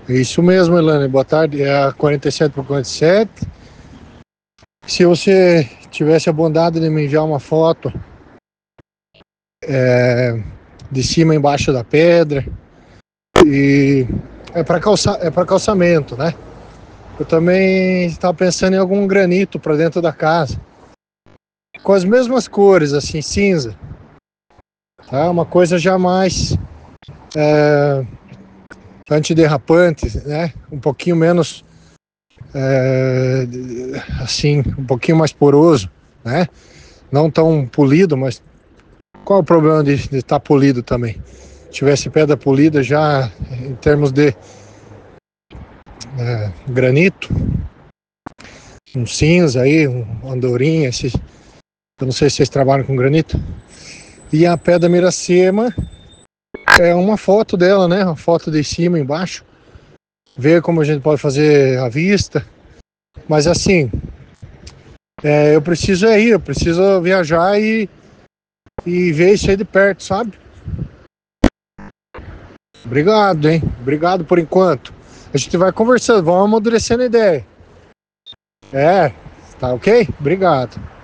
Isso mesmo, Elane. Boa tarde. É a 47 por 47. Se você tivesse a bondade de me enviar uma foto de cima e embaixo da pedra. E é para calçamento, né? Eu também estava pensando em algum granito para dentro da casa. Com as mesmas cores, assim, cinza. Tá? Uma coisa já mais antiderrapante, né? Um pouquinho menos assim, um pouquinho mais poroso, né? Não tão polido, mas qual é o problema de estar polido também? Se tivesse pedra polida já em termos de granito, um cinza aí, um andorinha, eu não sei se vocês trabalham com granito. E a pedra Miracema é uma foto dela, né? Uma foto de cima e embaixo. Ver como a gente pode fazer à vista. Mas assim, eu preciso ir, eu preciso viajar e ver isso aí de perto, sabe? Obrigado, hein? Obrigado por enquanto. A gente vai conversando, vamos amadurecendo a ideia. Tá ok? Obrigado.